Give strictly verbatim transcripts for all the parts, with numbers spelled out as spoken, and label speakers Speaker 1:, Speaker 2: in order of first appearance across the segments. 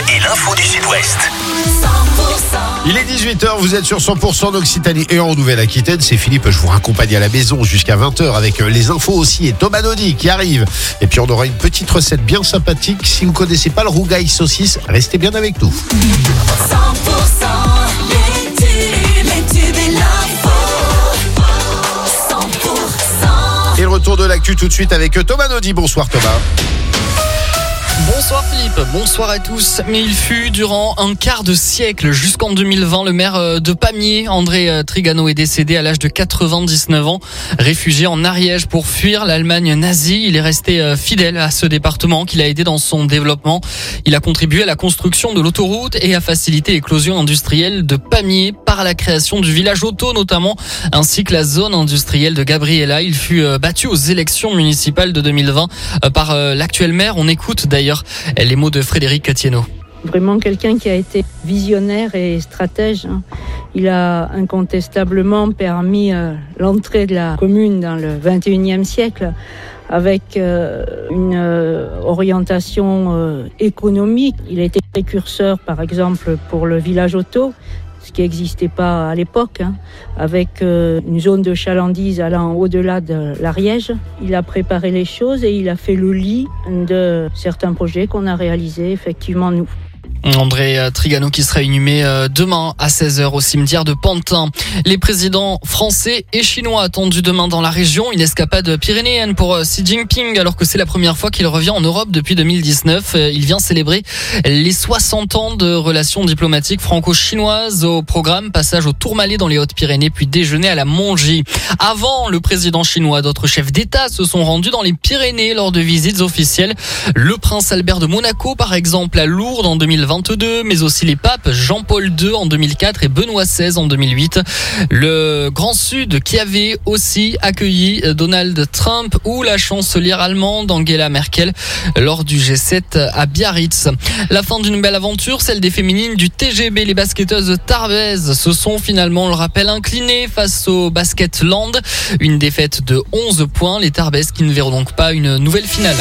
Speaker 1: et l'info du Sud-Ouest.
Speaker 2: Il est dix-huit heures, vous êtes sur cent pour cent d'Occitanie et en Nouvelle-Aquitaine. C'est Philippe, je vous raccompagne à la maison jusqu'à vingt heures avec les infos aussi et Thomas Naudy qui arrive. Et puis on aura une petite recette bien sympathique. Si vous ne connaissez pas le rougail saucisse, restez bien avec nous.
Speaker 3: cent pour cent les tubes, les tubes et l'info. cent pour cent.
Speaker 2: Et le retour de l'actu tout de suite avec Thomas Naudy. Bonsoir Thomas.
Speaker 4: Bonsoir Philippe, bonsoir à tous. Mais il fut durant un quart de siècle, jusqu'en deux mille vingt, le maire de Pamiers, André Trigano, est décédé à l'âge de quatre-vingt-dix-neuf ans. Réfugié en Ariège pour fuir l'Allemagne nazie, il est resté fidèle à ce département qu'il a aidé dans son développement. Il a contribué à la construction de l'autoroute et à faciliter l'éclosion industrielle de Pamiers par la création du village auto notamment, ainsi que la zone industrielle de Gabriela. Il fut battu aux élections municipales de deux mille vingt par l'actuel maire. On écoute d'ailleurs les mots de Frédéric Thienot.
Speaker 5: Vraiment quelqu'un qui a été visionnaire et stratège. Il a incontestablement permis euh, l'entrée de la commune dans le vingt et unième siècle avec euh, une euh, orientation euh, économique. Il a été précurseur, par exemple, pour le village auto, ce qui n'existait pas à l'époque, hein, avec euh, une zone de chalandise allant au-delà de l'Ariège. Il a préparé les choses et il a fait le lit de certains projets qu'on a réalisés, effectivement, nous.
Speaker 4: André Trigano qui sera inhumé demain à seize heures au cimetière de Pantin. Les présidents français et chinois attendus demain dans la région. Une escapade pyrénéenne pour Xi Jinping alors que c'est la première fois qu'il revient en Europe depuis deux mille dix-neuf. Il vient célébrer les soixante ans de relations diplomatiques franco-chinoises. Au programme, passage au Tourmalet dans les Hautes-Pyrénées puis déjeuner à la Mongie. Avant le président chinois, d'autres chefs d'État se sont rendus dans les Pyrénées lors de visites officielles. Le prince Albert de Monaco par exemple à Lourdes en deux mille vingt-deux, mais aussi les papes Jean-Paul deux en deux mille quatre et Benoît seize en deux mille huit. Le Grand Sud qui avait aussi accueilli Donald Trump ou la chancelière allemande Angela Merkel lors du G sept à Biarritz. La fin d'une belle aventure, celle des féminines du T G B. Les basketteuses de Tarbes se sont finalement, on le rappelle, inclinées face au Basketland. Une défaite de onze points. Les Tarbes qui ne verront donc pas une nouvelle finale.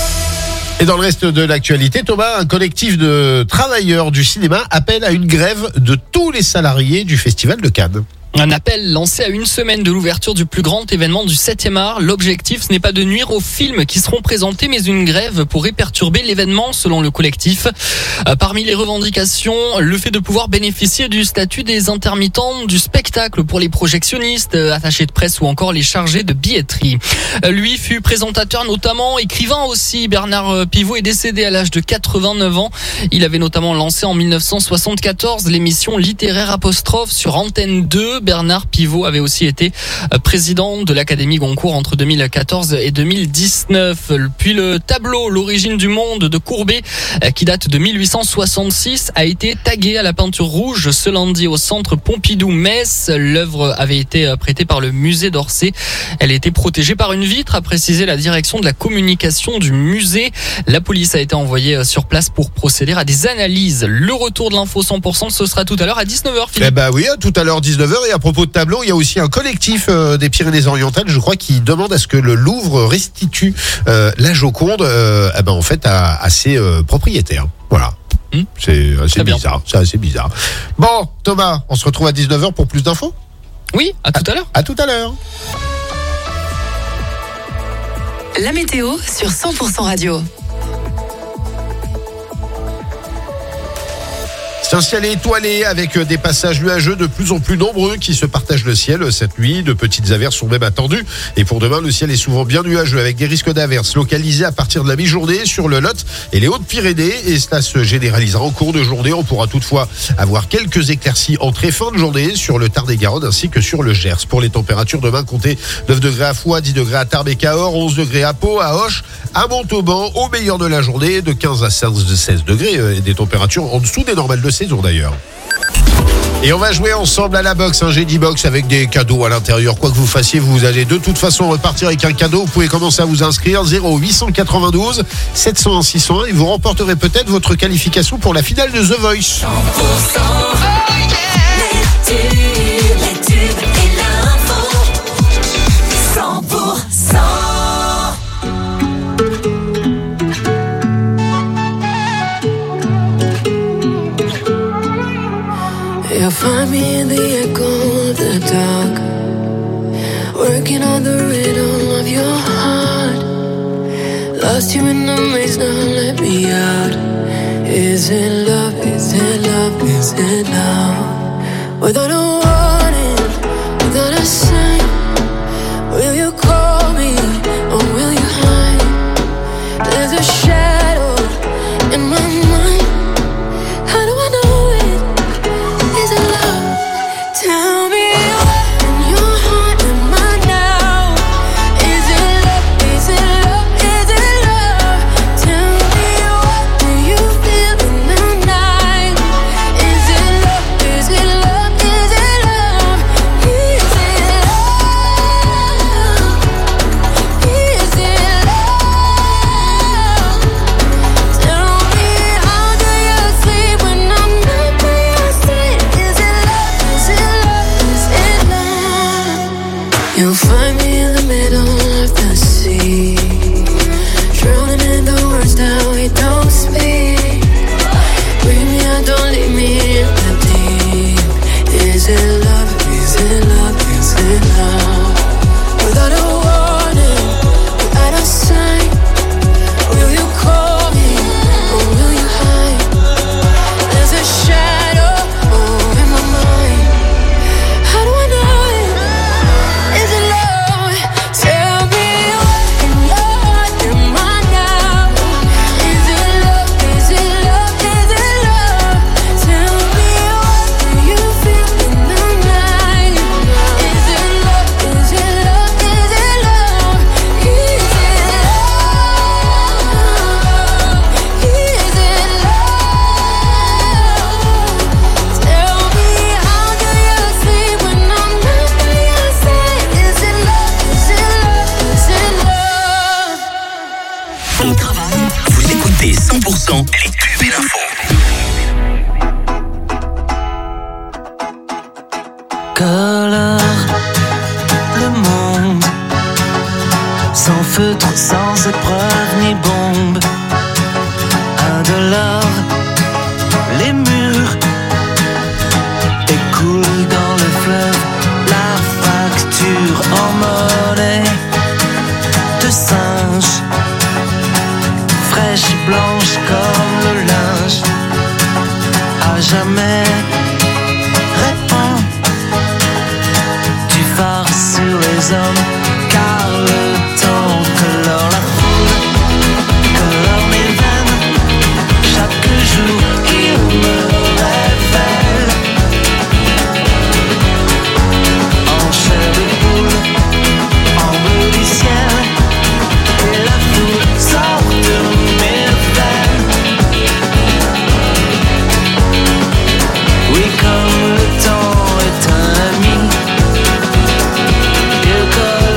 Speaker 2: Et dans le reste de l'actualité, Thomas, un collectif de travailleurs du cinéma appelle à une grève de tous les salariés du Festival de Cannes.
Speaker 4: Un appel lancé à une semaine de l'ouverture du plus grand événement du septième art. L'objectif, ce n'est pas de nuire aux films qui seront présentés, mais une grève pourrait perturber l'événement, selon le collectif. Euh, parmi les revendications, le fait de pouvoir bénéficier du statut des intermittents du spectacle pour les projectionnistes, euh, attachés de presse ou encore les chargés de billetterie. Euh, lui fut présentateur notamment, écrivain aussi. Bernard Pivot est décédé à l'âge de quatre-vingt-neuf ans. Il avait notamment lancé en mille neuf cent soixante-quatorze l'émission littéraire apostrophe sur Antenne deux. Bernard Pivot avait aussi été président de l'Académie Goncourt entre deux mille quatorze et deux mille dix-neuf. Puis le tableau L'origine du monde de Courbet, qui date de mille huit cent soixante-six, a été tagué à la peinture rouge ce lundi au centre Pompidou-Metz. L'œuvre avait été prêtée par le musée d'Orsay. Elle a été protégée par une vitre, a précisé la direction de la communication du musée. La police a été envoyée sur place pour procéder à des analyses. Le retour de l'info cent pour cent, ce sera tout à l'heure à dix-neuf heures. Philippe.
Speaker 2: Eh ben oui, tout à l'heure dix-neuf heures. Et à propos de tableau, il y a aussi un collectif euh, des Pyrénées-Orientales, je crois, qui demande à ce que le Louvre restitue euh, la Joconde, euh, eh ben en fait, à, à ses euh, propriétaires. Voilà. Mmh. C'est assez bizarre. C'est assez bizarre. Bon, Thomas, on se retrouve à dix-neuf heures pour plus d'infos.
Speaker 4: Oui, à tout à l'heure.
Speaker 2: À tout à l'heure.
Speaker 3: La météo sur cent pour cent Radio.
Speaker 2: C'est un ciel étoilé avec des passages nuageux de plus en plus nombreux qui se partagent le ciel cette nuit. De petites averses sont même attendues. Et pour demain, le ciel est souvent bien nuageux avec des risques d'averses localisés à partir de la mi-journée sur le Lot et les Hautes-Pyrénées. Et cela se généralisera en cours de journée. On pourra toutefois avoir quelques éclaircies en très fin de journée sur le Tarn-et-Garonne ainsi que sur le Gers. Pour les températures, demain, comptez neuf degrés à Foix, dix degrés à Tarbes et Cahors, onze degrés à Pau, à Auch, à Montauban, au meilleur de la journée, de quinze à seize degrés. Et des températures en dessous des normales de saison d'ailleurs. Et on va jouer ensemble à la boxe, un G D Box avec des cadeaux à l'intérieur. Quoi que vous fassiez, vous allez de toute façon repartir avec un cadeau. Vous pouvez commencer à vous inscrire zéro huit cent quatre-vingt-douze sept cent un six cent un et vous remporterez peut-être votre qualification pour la finale de The Voice.
Speaker 3: cent pour cent, oh yeah. Les tubes, les tubes et l'info. cent pour cent.
Speaker 1: find me in the echo of the dark, working on the rhythm of your heart. Lost you in the maze, now let me out. Is it love, is it love, is it love? Without a warning, without a sign, will you call me or will you hide? There's a shadow in my mind. How do I know it? Is it love? Tell me what in your heart am I now? Is it love? Is it love? Is it love? Tell me what do you feel in the night? Is it love? Is it love? Is it love? Is it love? Is it love? Tell me how do you sleep when I'm not by your side? Is it love? Is it love? Is it love? You'll find me in the middle of the sea, drowning in the words that we don't speak. Bring me out, don't leave me in the deep. Is it love? Is it love? Is it love? Without a warning, without a sign, will you call me or will you hide? There's a shadow oh, in my mind. How do I know it? Is it love? Tell me what in your heart am I now? Is it love? Is it love? Is it love? Tell me what do you feel in the night? Is it love? Is it love? Is it love? Is it love? Is it love? Tell me how do you sleep when I'm not by your side? Is it love? Is it love? Is it love?
Speaker 6: Au travail, vous écoutez cent pour cent les tubes et l'info.
Speaker 7: Colore le monde, sans feutre, sans épreuve ni bombe. Indolore, les murs écoulent dans le fleuve la facture en monnaie de singe, fraîche et blanche comme le linge. À jamais répand du phare sur les hommes, car le temps colore la foule, colore mes veines. Chaque jour il me révèle en chair de poule, en bleu du ciel, et la foule sort de mes veines. Oui, comme le temps est un ami, il colle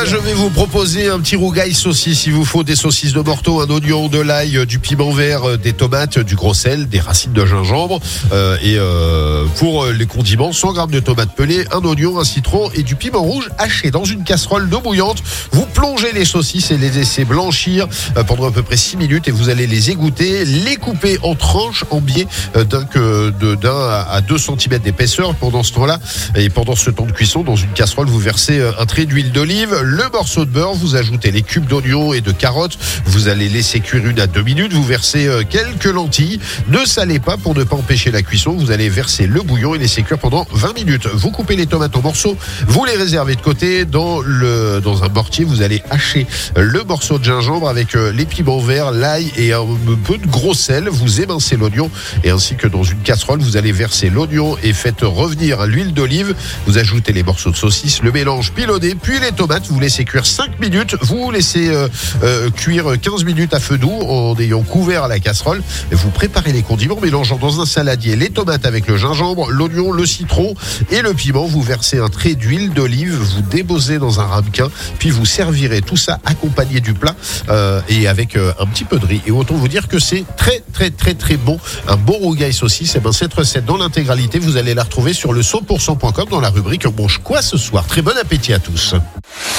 Speaker 2: moi, je vais vous proposer un petit rougail saucisse. Il vous faut des saucisses de morteau, un oignon, de l'ail, du piment vert, des tomates, du gros sel, des racines de gingembre. Euh, et euh, pour les condiments, cent grammes de tomates pelées, un oignon, un citron et du piment rouge haché. Dans une casserole d'eau bouillante, vous plongez les saucisses et les laissez blanchir pendant à peu près six minutes et vous allez les égoutter, les couper en tranches, en biais d'un que de, d'un à deux centimètres d'épaisseur. Pendant ce temps-là et pendant ce temps de cuisson, dans une casserole, vous versez un trait d'huile d'olive, le morceau de beurre, vous ajoutez les cubes d'oignons et de carottes, vous allez laisser cuire une à deux minutes, vous versez quelques lentilles, ne salez pas pour ne pas empêcher la cuisson, vous allez verser le bouillon et laisser cuire pendant vingt minutes. Vous coupez les tomates en morceaux, vous les réservez de côté. Dans le dans un mortier, vous allez hacher le morceau de gingembre avec les piments verts, l'ail et un peu de gros sel. Vous émincez l'oignon et ainsi que dans une casserole, vous allez verser l'oignon et faites revenir l'huile d'olive. Vous ajoutez les morceaux de saucisse, le mélange pilonné, puis les tomates. Vous laissez cuire cinq minutes. Vous laissez euh, euh, cuire quinze minutes à feu doux en ayant couvert la casserole. Et vous préparez les condiments, mélangeant dans un saladier les tomates avec le gingembre, l'oignon, le citron et le piment. Vous versez un trait d'huile d'olive, vous déposez dans un ramequin, puis vous servirez tout ça accompagné du plat euh, et avec euh, un petit peu de riz. Et autant vous dire que c'est très très très très bon. Un bon rougail saucisse. Et ben cette recette dans l'intégralité, vous allez la retrouver sur le cent pour cent point com dans la rubrique On mange quoi ce soir. Très bon appétit à tous.
Speaker 3: cent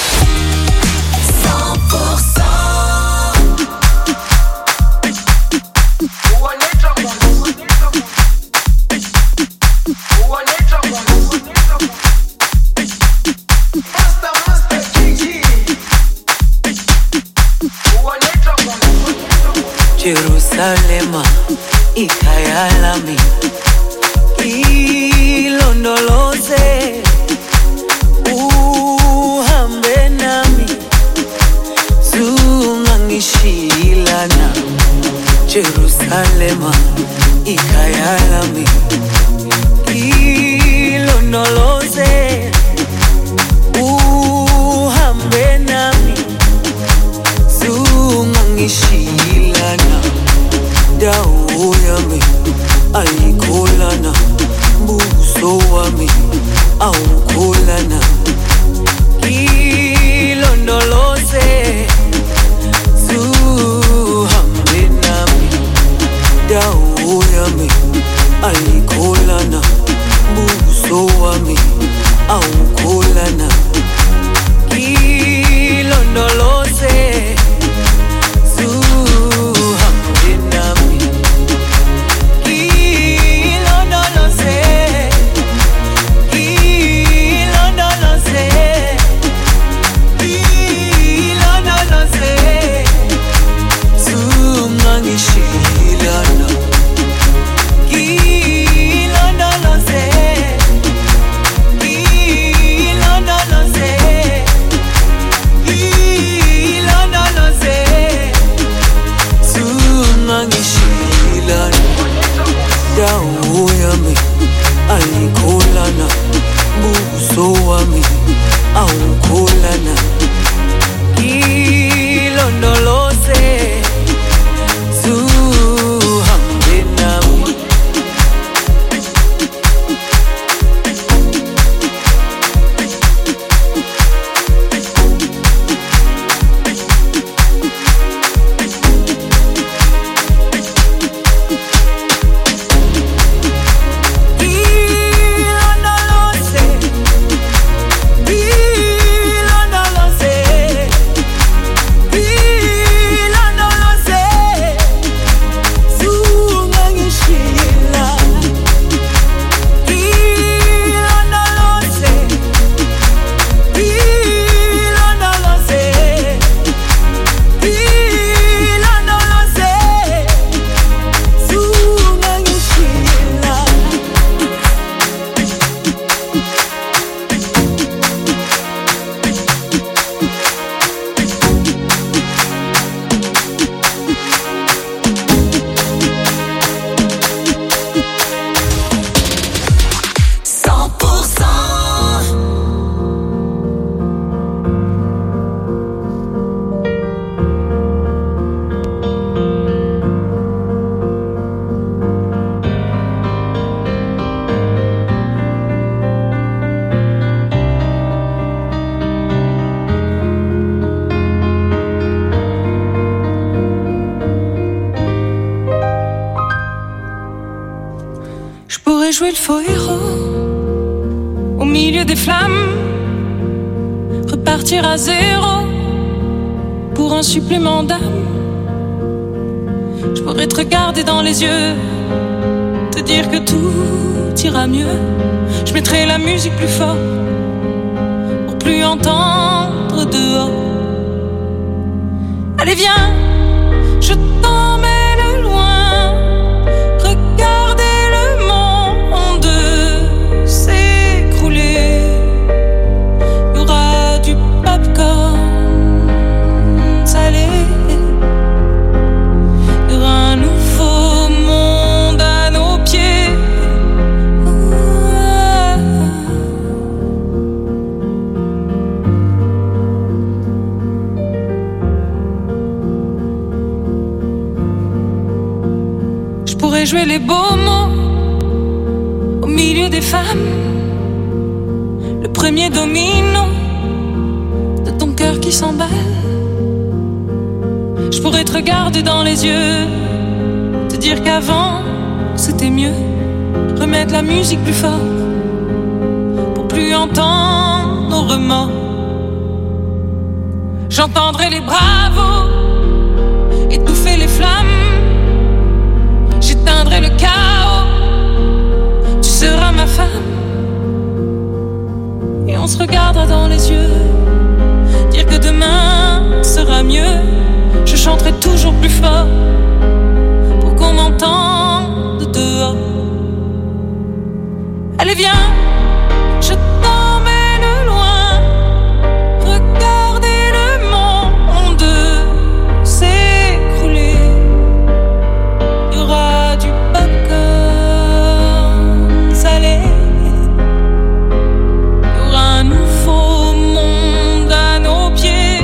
Speaker 3: pour cent.
Speaker 8: Jerusalema ikayalami ilondoloze uhambe
Speaker 9: pourrais jouer le faux héros au milieu des flammes, repartir à zéro pour un supplément d'âme. Je pourrais te regarder dans les yeux, te dire que tout ira mieux. Je mettrai la musique plus fort pour plus entendre dehors. Allez viens, je t'emmène loin, regarder le monde s'écrouler. Il y aura du popcorn salé, il y aura un nouveau monde à nos pieds. Je pourrais jouer les beaux mots au milieu des femmes, le premier domino de ton cœur qui s'emballe. Je pourrais te regarder dans les yeux, te dire qu'avant c'était mieux, remettre la musique plus fort pour plus entendre nos remords. J'entendrai les bravos étouffer les flammes, j'éteindrai le chaos, tu seras ma femme. Et on se regardera dans les yeux, dire que demain sera mieux. Je chanterai toujours plus fort pour qu'on m'entende dehors. Allez viens, je t'emmène loin, regarder le monde s'écrouler. Il y aura du popcorn salé, il y aura un nouveau monde à nos pieds.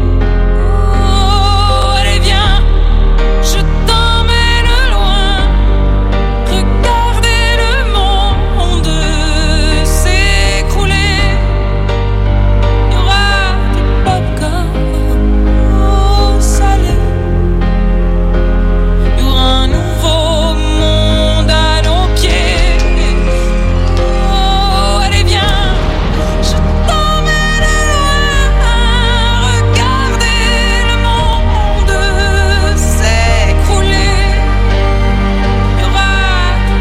Speaker 9: Oh, allez viens, je t'emmène loin, regarder le monde s'écrouler. Il y aura du popcorn salé, il y aura un nouveau monde à nos pieds. Oh, allez viens, je t'emmène loin, regarder le monde s'écrouler. Il y aura du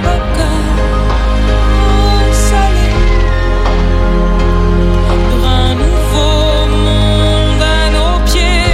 Speaker 9: popcorn salé, il y aura un nouveau monde à nos pieds.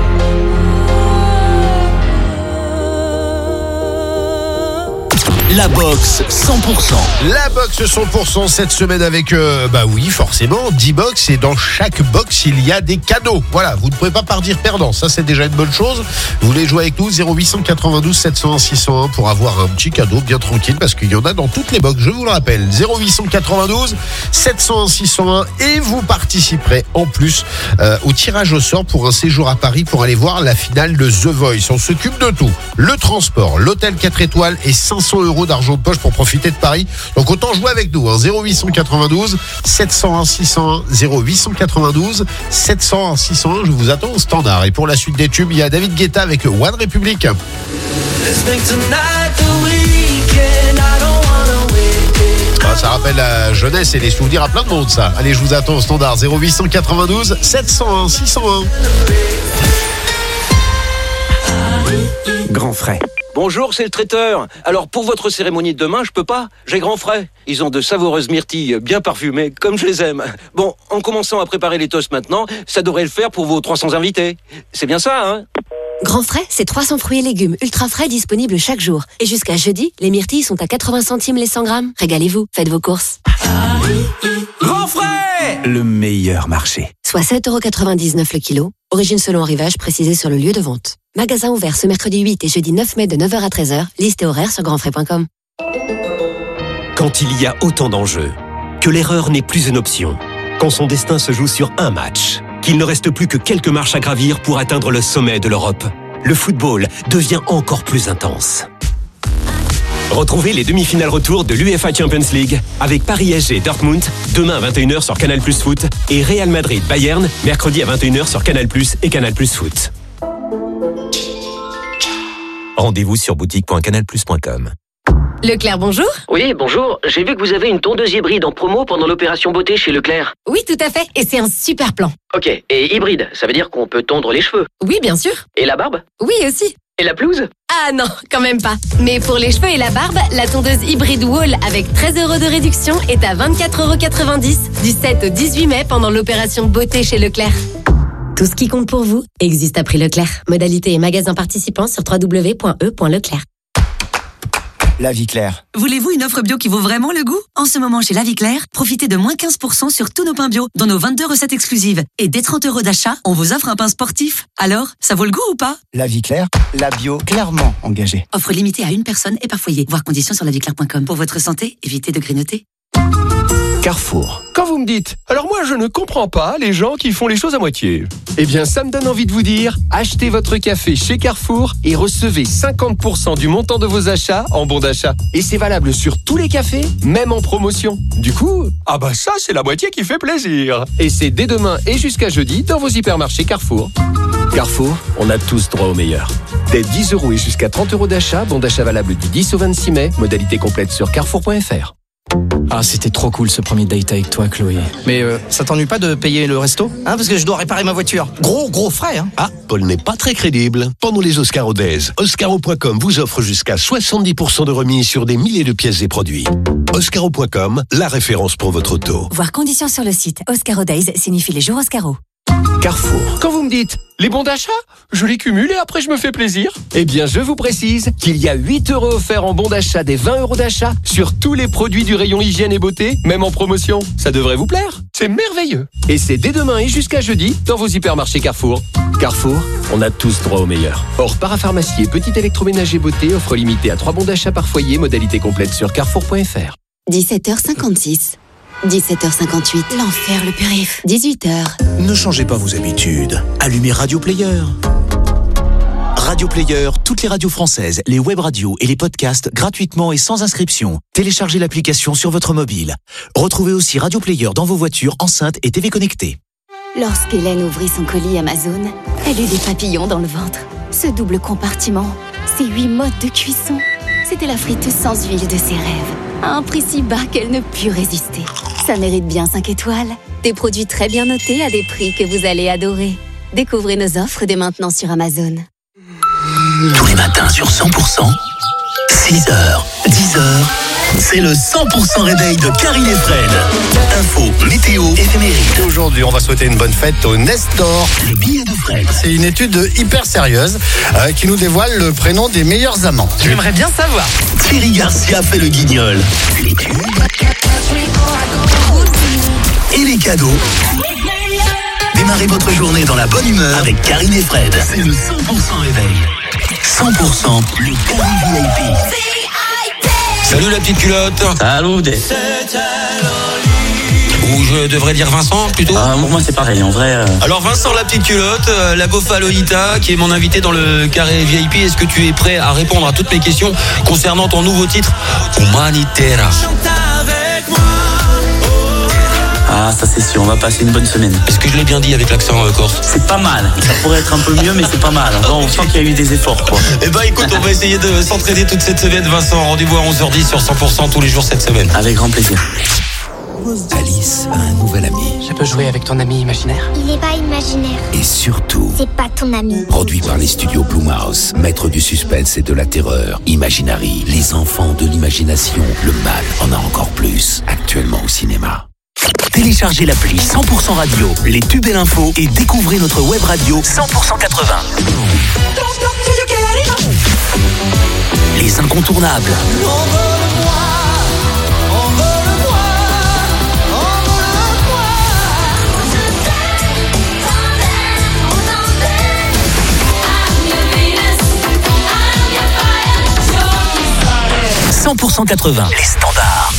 Speaker 6: La boxe cent pour cent.
Speaker 2: La boxe cent pour cent cette semaine avec, euh, bah oui, forcément, dix box et dans chaque box, il y a des cadeaux. Voilà, vous ne pouvez pas partir perdant. Ça, c'est déjà une bonne chose. Vous voulez jouer avec nous, zéro huit quatre-vingt-douze sept cent un six cent un pour avoir un petit cadeau bien tranquille parce qu'il y en a dans toutes les box. Je vous le rappelle, zéro huit quatre-vingt-douze sept cent un six cent un et vous participerez en plus euh, au tirage au sort pour un séjour à Paris pour aller voir la finale de The Voice. On s'occupe de tout. Le transport, l'hôtel quatre étoiles et cinq cents euros d'argent de poche pour profiter de Paris. Donc autant jouer avec nous, hein. zéro huit quatre-vingt-douze sept cent un six cent un, zéro huit quatre-vingt-douze sept cent un six cent un. Je vous attends au standard. Et pour la suite des tubes, il y a David Guetta avec One Republic.
Speaker 7: Let's make tonight the weekend. I don't wanna wait.
Speaker 2: Ah, ça rappelle la jeunesse et les souvenirs à plein de monde, ça. Allez, je vous attends au standard. zéro huit quatre-vingt-douze sept cent un six cent un.
Speaker 10: Grand frais. Bonjour, c'est le traiteur. Alors, pour votre cérémonie de demain, je peux pas. J'ai grand frais. Ils ont de savoureuses myrtilles bien parfumées, comme je les aime. Bon, en commençant à préparer les toasts maintenant, ça devrait le faire pour vos trois cents invités. C'est bien ça, hein?
Speaker 11: Grand frais, c'est trois cents fruits et légumes ultra frais disponibles chaque jour. Et jusqu'à jeudi, les myrtilles sont à quatre-vingts centimes les cent grammes. Régalez-vous, faites vos courses.
Speaker 7: Grand frais,
Speaker 10: le meilleur marché.
Speaker 11: Soit sept euros quatre-vingt-dix-neuf le kilo. Origine selon arrivage précisée sur le lieu de vente. Magasin ouvert ce mercredi huit et jeudi neuf mai de neuf heures à treize heures. Liste et horaire sur grand frais point com.
Speaker 12: Quand il y a autant d'enjeux, que l'erreur n'est plus une option, quand son destin se joue sur un match, qu'il ne reste plus que quelques marches à gravir pour atteindre le sommet de l'Europe, le football devient encore plus intense. Retrouvez les demi-finales retour de l'UEFA Champions League avec Paris S G Dortmund demain à vingt et une heures sur Canal Plus Foot et Real Madrid Bayern mercredi à vingt et une heures sur Canal Plus et Canal Plus Foot. Rendez-vous sur boutique point canal plus point com.
Speaker 13: Leclerc, bonjour.
Speaker 14: Oui, bonjour. J'ai vu que vous avez une tondeuse hybride en promo pendant l'opération beauté chez Leclerc.
Speaker 13: Oui, tout à fait. Et c'est un super plan.
Speaker 14: Ok, et hybride, ça veut dire qu'on peut tondre les cheveux.
Speaker 13: Oui, bien sûr.
Speaker 14: Et la barbe?
Speaker 13: Oui, aussi.
Speaker 14: Et la pelouse?
Speaker 13: Ah non, quand même pas. Mais pour les cheveux et la barbe, la tondeuse hybride Wall avec treize euros de réduction est à vingt-quatre euros quatre-vingt-dix du sept au dix-huit mai pendant l'opération beauté chez Leclerc. Tout ce qui compte pour vous existe à prix Leclerc. Modalité et magasins participants sur w w w point e point leclerc.
Speaker 15: La Vie Claire.
Speaker 16: Voulez-vous une offre bio qui vaut vraiment le goût? En ce moment chez La Vie Claire, profitez de moins quinze pour cent sur tous nos pains bio, dans nos vingt-deux recettes exclusives. Et dès trente euros d'achat, on vous offre un pain sportif. Alors, ça vaut le goût ou pas?
Speaker 15: La Vie Claire, la bio clairement engagée.
Speaker 16: Offre limitée à une personne et par foyer. Voir conditions sur la vie claire point com. Pour votre santé, évitez de grignoter.
Speaker 17: Carrefour. Quand vous me dites, alors moi je ne comprends pas les gens qui font les choses à moitié. Eh bien ça me donne envie de vous dire, achetez votre café chez Carrefour et recevez cinquante pour cent du montant de vos achats en bon d'achat. Et c'est valable sur tous les cafés, même en promotion. Du coup, ah bah ça c'est la moitié qui fait plaisir. Et c'est dès demain et jusqu'à jeudi dans vos hypermarchés Carrefour. Carrefour, on a tous droit au meilleur. Dès dix euros et jusqu'à trente euros d'achat, bon d'achat valable du dix au vingt-six mai, modalité complète sur carrefour point f r.
Speaker 18: Ah, c'était trop cool ce premier date avec toi, Chloé.
Speaker 15: Mais euh, ça t'ennuie pas de payer le resto? Hein, parce que je dois réparer ma voiture. Gros, gros frais, hein.
Speaker 19: Ah, Paul n'est pas très crédible. Pendant les Oscaro Days, Oscaro point com vous offre jusqu'à soixante-dix pour cent de remise sur des milliers de pièces et produits. Oscaro point com, la référence pour votre auto.
Speaker 16: Voir conditions sur le site. Oscaro Days signifie les jours Oscaro.
Speaker 17: Carrefour. Quand vous me dites, les bons d'achat, je les cumule et après je me fais plaisir. Eh bien, je vous précise qu'il y a huit euros offerts en bons d'achat des vingt euros d'achat sur tous les produits du rayon hygiène et beauté, même en promotion. Ça devrait vous plaire. C'est merveilleux. Et c'est dès demain et jusqu'à jeudi dans vos hypermarchés Carrefour. Carrefour, on a tous droit au meilleur. Or, parapharmacie et petit électroménager beauté, offre limitée à trois bons d'achat par foyer, modalité complète sur carrefour point f r.
Speaker 11: dix-sept heures cinquante-six. dix-sept heures cinquante-huit.
Speaker 16: L'enfer, le périph.
Speaker 11: dix-huit heures.
Speaker 6: Ne changez pas vos habitudes. Allumez Radio Player. Radio Player, toutes les radios françaises, les web radios et les podcasts gratuitement et sans inscription. Téléchargez l'application sur votre mobile. Retrouvez aussi Radio Player dans vos voitures, enceintes et T V connectées.
Speaker 11: Lorsqu'Hélène ouvrit son colis Amazon, elle eut des papillons dans le ventre. Ce double compartiment, ces huit modes de cuisson, c'était la friteuse sans huile de ses rêves. À un prix si bas qu'elle ne put résister. Ça mérite bien cinq étoiles. Des produits très bien notés à des prix que vous allez adorer. Découvrez nos offres dès maintenant sur Amazon.
Speaker 6: Tous les matins sur cent pour cent, six heures, dix heures, c'est le cent pour cent réveil de Karine et Fred. Info, météo, éphéméride.
Speaker 2: Aujourd'hui, on va souhaiter une bonne fête au Nestor.
Speaker 6: Le billet de Fred.
Speaker 2: C'est une étude hyper sérieuse euh, qui nous dévoile le prénom des meilleurs amants.
Speaker 4: J'aimerais bien savoir.
Speaker 6: Thierry Garcia fait le guignol. Et les cadeaux. Démarrez votre journée dans la bonne humeur avec Karine et Fred. C'est le cent pour cent réveil. cent pour cent le Karine V I P.
Speaker 20: Salut la petite culotte.
Speaker 21: Salut.
Speaker 20: Ou je devrais dire Vincent plutôt.
Speaker 21: Ah, moi c'est pareil en vrai. Euh...
Speaker 20: Alors Vincent la petite culotte, euh, la Gofa Lolita qui est mon invité dans le carré V I P. Est-ce que tu es prêt à répondre à toutes mes questions concernant ton nouveau titre Humanitera?
Speaker 21: Ah, ça c'est sûr, on va passer une bonne semaine.
Speaker 20: Est-ce que je l'ai bien dit avec l'accent euh, corse?
Speaker 21: C'est pas mal, ça pourrait être un peu mieux mais c'est pas mal. Enfin, on sent qu'il y a eu des efforts quoi.
Speaker 20: Eh ben écoute, on va essayer de s'entraider toute cette semaine Vincent. Rendez-vous à onze heures dix sur cent pour cent tous les jours cette semaine.
Speaker 21: Avec grand plaisir.
Speaker 6: Alice a un nouvel ami.
Speaker 18: Je peux jouer avec ton ami imaginaire?
Speaker 22: Il est pas imaginaire.
Speaker 6: Et surtout,
Speaker 22: c'est pas ton ami.
Speaker 6: Produit par les studios Blumhouse, maître du suspense et de la terreur, Imaginary, les enfants de l'imagination, le mal en a encore plus, actuellement au cinéma. Téléchargez l'appli cent pour cent Radio, les tubes et l'info et découvrez notre web radio cent pour cent quatre-vingts. Les incontournables. cent pour cent quatre-vingts, les standards.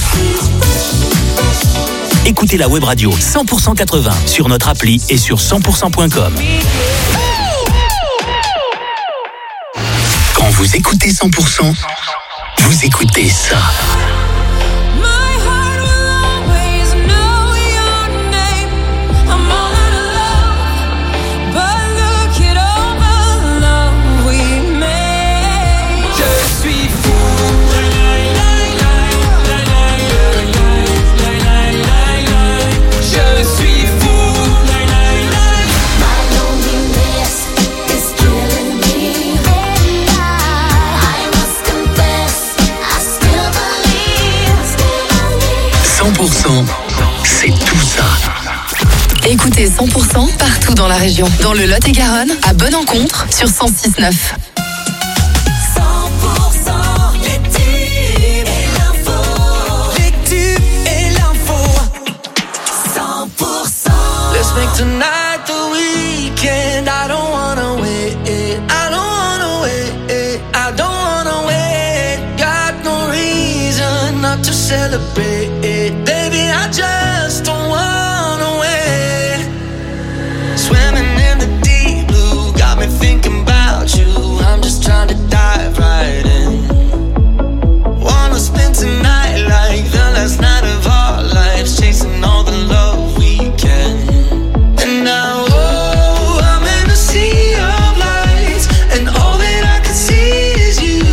Speaker 6: Écoutez la web radio cent pour cent quatre-vingts sur notre appli et sur cent pour cent point com. Quand vous écoutez cent pour cent, vous écoutez ça. cent pour cent, c'est tout ça.
Speaker 1: Écoutez cent pour cent partout dans la région. Dans le Lot-et-Garonne, à Bonne-Encontre, sur cent six neuf.
Speaker 3: cent pour cent les tubes et l'info. Les tubes et l'info. cent pour cent.
Speaker 7: Let's make tonight the weekend. I don't wanna wait. I don't wanna wait. I don't wanna wait. Got no reason not to celebrate. Baby, I just don't wanna wait. Swimming in the deep blue, got me thinking about you. I'm just trying to dive right in. Wanna spend tonight like the last night of our lives, chasing all the love we can. And now, oh, I'm in a sea of lights, and all that I can see is you.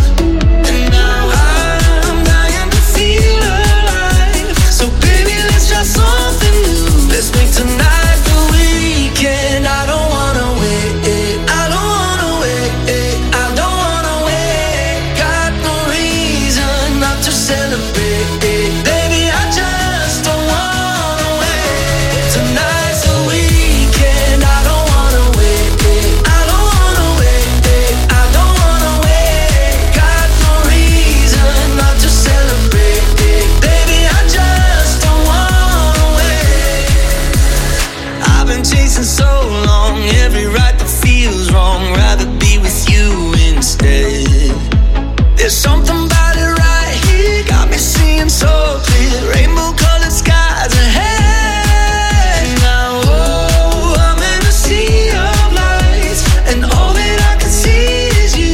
Speaker 7: And now I'm dying to feel alive. So baby, let's try something new. Let's make tonight the weekend. I don't wanna wait. I don't wanna wait. I don't wanna wait. Got no reason not to celebrate. Baby, I just don't wanna wait. Tonight's the weekend. I don't wanna wait. I don't wanna wait. I don't wanna wait. Got no reason not to celebrate. Baby, I just don't wanna wait. I've been chasing so long, every right that feels wrong. Rather be with you instead. There's something about it right here, got me seeing so clear. Rainbow colored skies ahead. Now, oh, I'm in a sea of lights, and all that I can see is you.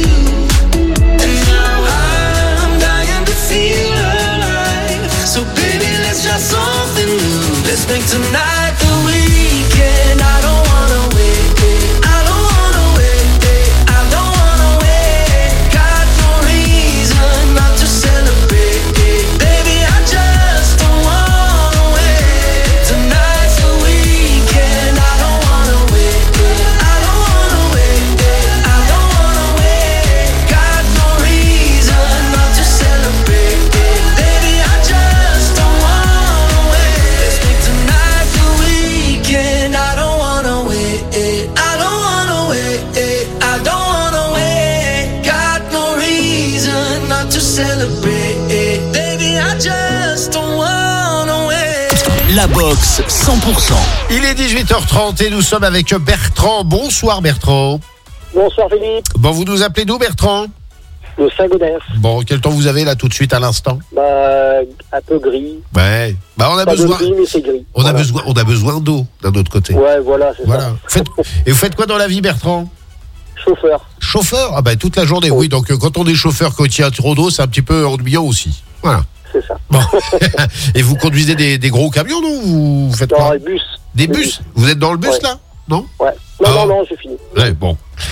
Speaker 7: And now I'm dying to feel alive. So baby, let's try something new. Let's make tonight the weekend. I don't wanna wait. I don't wanna wait. I don't wanna wait. Got no reason not to celebrate. Baby, I just don't wanna wait. Tonight's the weekend. I don't wanna wait. I don't wanna wait. I don't wanna wait. Got no reason not to celebrate. Baby, I just don't wanna wait. Let's make tonight the weekend. I don't wanna wait. I don't wanna wait. I don't wanna wait. Got no reason not to celebrate. Baby, I just don't wanna wait.
Speaker 6: La boxe cent pour cent.
Speaker 2: Il est dix-huit heures trente et nous sommes avec Bertrand. Bonsoir Bertrand.
Speaker 5: Bonsoir Philippe.
Speaker 2: Bon, vous nous appelez d'où Bertrand?
Speaker 5: Le Saint-Gaudens.
Speaker 2: Bon, quel temps vous avez là tout de suite à l'instant?
Speaker 5: Bah, un peu gris.
Speaker 2: Ouais. Bah, on a
Speaker 5: Pas
Speaker 2: besoin.
Speaker 5: de gris, mais c'est gris.
Speaker 2: On a
Speaker 5: Voilà.
Speaker 2: besoin, on a besoin d'eau d'un autre côté.
Speaker 5: Ouais, voilà, c'est
Speaker 2: Voilà.
Speaker 5: ça.
Speaker 2: Faites- et vous faites quoi dans la vie, Bertrand?
Speaker 5: Chauffeur.
Speaker 2: Chauffeur? Ah bah toute la journée. Oui, donc euh, quand on est chauffeur, quand il y a trop d'eau, c'est un petit peu ennuyant aussi. Voilà.
Speaker 5: C'est ça.
Speaker 2: Bon. Et vous conduisez des, des gros camions, non? Vous faites
Speaker 5: Dans
Speaker 2: quoi?
Speaker 5: les bus.
Speaker 2: Des
Speaker 5: Les
Speaker 2: bus.
Speaker 5: bus.
Speaker 2: Vous êtes dans le bus
Speaker 5: Ouais.
Speaker 2: là? Non?
Speaker 5: Ouais. Non,
Speaker 2: Ah.
Speaker 5: non, non, j'ai fini.
Speaker 2: Ouais, bon.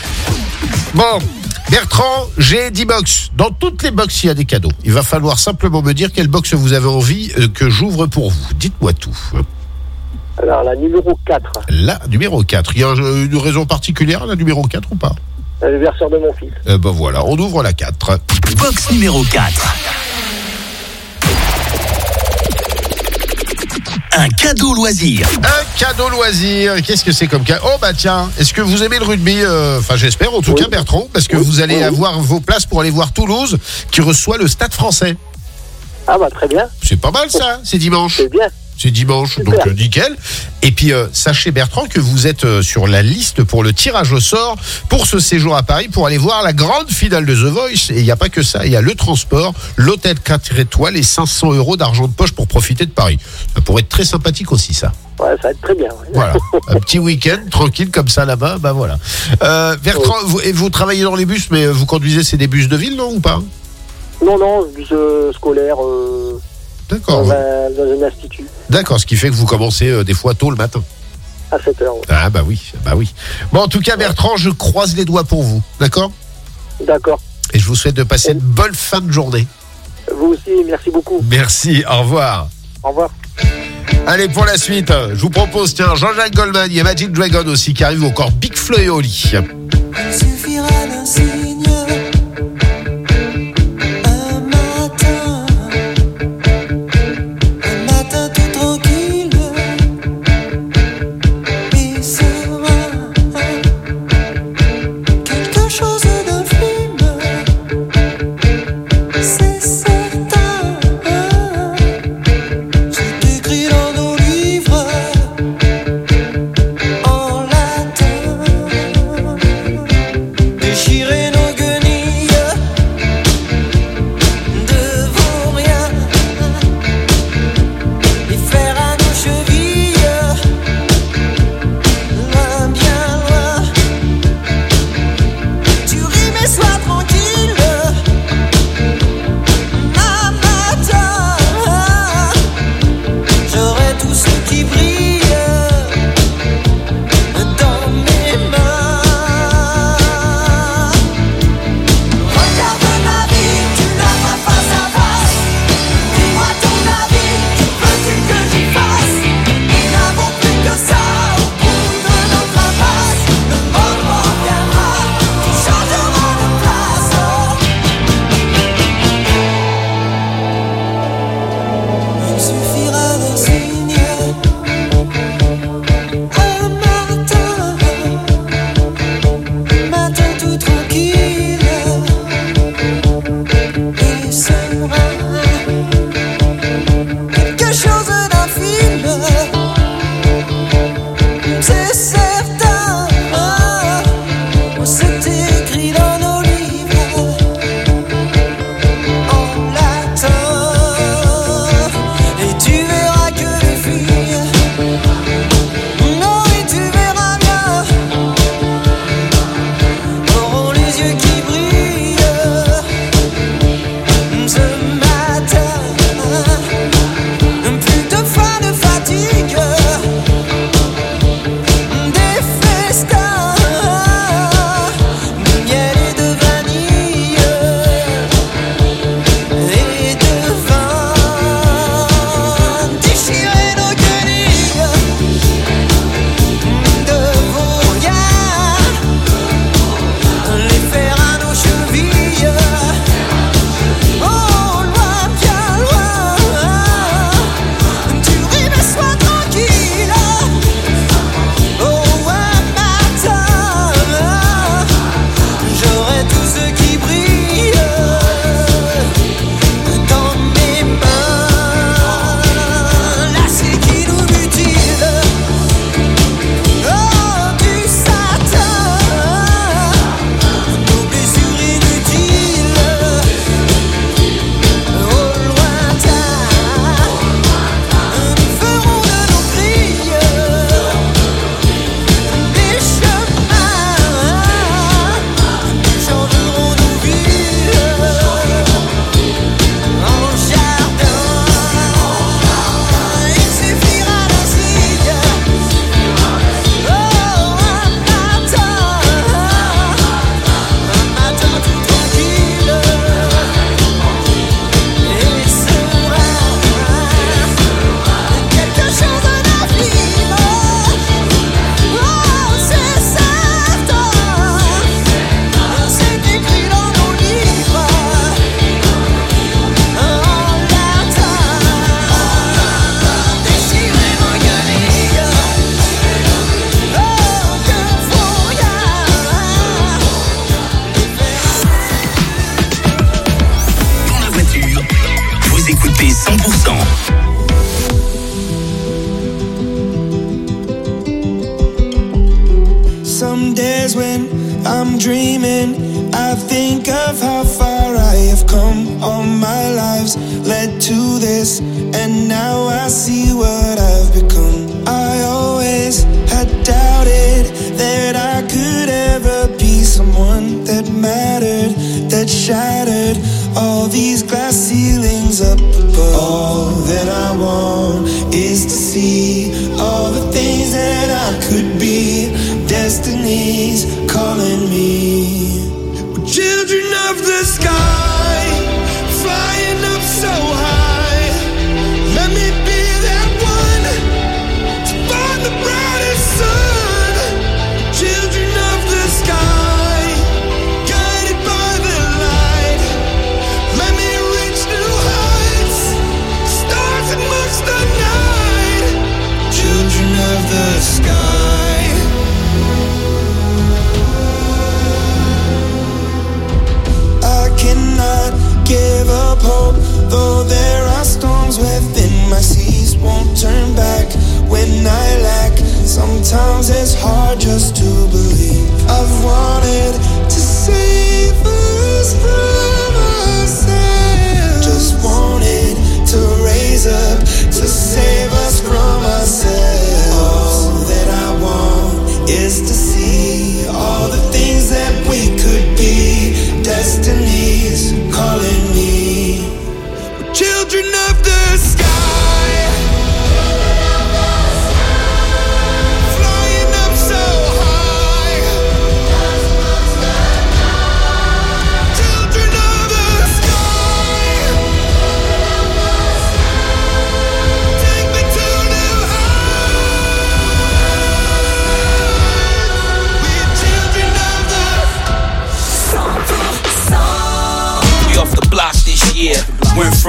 Speaker 2: Bon, Bertrand, j'ai dix box. Dans toutes les box, il y a des cadeaux. Il va falloir simplement me dire quelle box vous avez envie euh, que j'ouvre pour vous. Dites-moi tout.
Speaker 5: Alors, la numéro quatre,
Speaker 2: La numéro quatre. Il y a euh, une raison particulière à la numéro quatre ou pas?
Speaker 5: l'anniversaire de mon fils.
Speaker 2: Eh ben voilà, on ouvre la quatre.
Speaker 6: Box numéro quatre. Un cadeau loisir.
Speaker 2: Un cadeau loisir. Qu'est-ce que c'est comme cadeau? Oh bah tiens, est-ce que vous aimez le rugby? euh, Enfin j'espère en tout
Speaker 5: Oui.
Speaker 2: cas Bertrand, parce que
Speaker 5: Oui.
Speaker 2: vous allez
Speaker 5: Oui, oui.
Speaker 2: avoir vos places pour aller voir Toulouse, qui reçoit le Stade Français.
Speaker 5: Ah bah, très bien.
Speaker 2: C'est pas mal ça, c'est dimanche.
Speaker 5: C'est bien.
Speaker 2: C'est dimanche,
Speaker 5: Super.
Speaker 2: donc euh, nickel. Et puis euh, sachez Bertrand que vous êtes euh, sur la liste pour le tirage au sort pour ce séjour à Paris pour aller voir la grande finale de The Voice. Et il n'y a pas que ça, il y a le transport, l'hôtel quatre étoiles et cinq cents euros d'argent de poche pour profiter de Paris. Ça pourrait être très sympathique aussi ça.
Speaker 5: Ouais, ça va être très bien. ouais.
Speaker 2: Voilà, un petit week-end tranquille comme ça là-bas, bah voilà. Euh, Bertrand, vous, et vous travaillez dans les bus, mais vous conduisez c'est des bus de ville, non ou pas?
Speaker 5: Non, non, bus euh, scolaire euh,
Speaker 2: D'accord.
Speaker 5: dans, un, dans un institut
Speaker 2: D'accord, ce qui fait que vous commencez euh, des fois tôt le matin.
Speaker 5: à sept heures. ouais.
Speaker 2: Ah bah oui, bah oui. Bon, en tout cas Bertrand, je croise les doigts pour vous, d'accord?
Speaker 5: D'accord.
Speaker 2: Et je vous souhaite de passer une bonne fin de journée.
Speaker 5: Vous aussi, merci beaucoup.
Speaker 2: Merci, au revoir.
Speaker 5: Au revoir.
Speaker 2: Allez, pour la suite, je vous propose, tiens, Jean-Jacques Goldman, il y a Magic Dragon aussi qui arrive au corps Big Flo et Oli.
Speaker 3: Il suffira d'un signe, un matin, un
Speaker 7: chose d'un film. C'est certain, c'est écrit dans nos livres en latin. Et tu verras que les filles, non, et tu verras bien, auront les yeux qui brillent ce matin. Plus de faim, de fatigue, des festins de miel et de vanille et de vin. Déchirer nos guenilles de vos regards, les faire à nos chevilles. Oh, loin, bien loin, tu ris mais sois tranquille. Oh, un matin, j'aurai tout ce qui brille dans mes mains. Là, c'est qui nous mutile. Oh, du satin, nos blessures inutiles. Au lointain, nous ferons de nos grilles des chemins, nous changerons nos villes en jardin. Il suffira d'un signe, oh, un matin, un matin tout tranquille et serein, quelque chose d'un film. Oh, c'est certain, c'est écrit dans nos livres en latin. Déchirer nos guenilles, oh, que font rien.
Speaker 6: Dans la voiture, vous écoutez cent pour cent.
Speaker 7: Some days when I'm dreaming, I think of how far I have come. All my lives led to this, and now I see what I've become. I always had doubted that I could ever be someone that mattered, that shattered all these glass ceilings up above. All that I want is to see all the things that I could be. Destiny's calling me. We're children of the sky, flying up so high. Let me be that one to find the brightest sun. Children of the sky, guided by the light. Let me reach new heights, stars amongst the night. Children of the sky.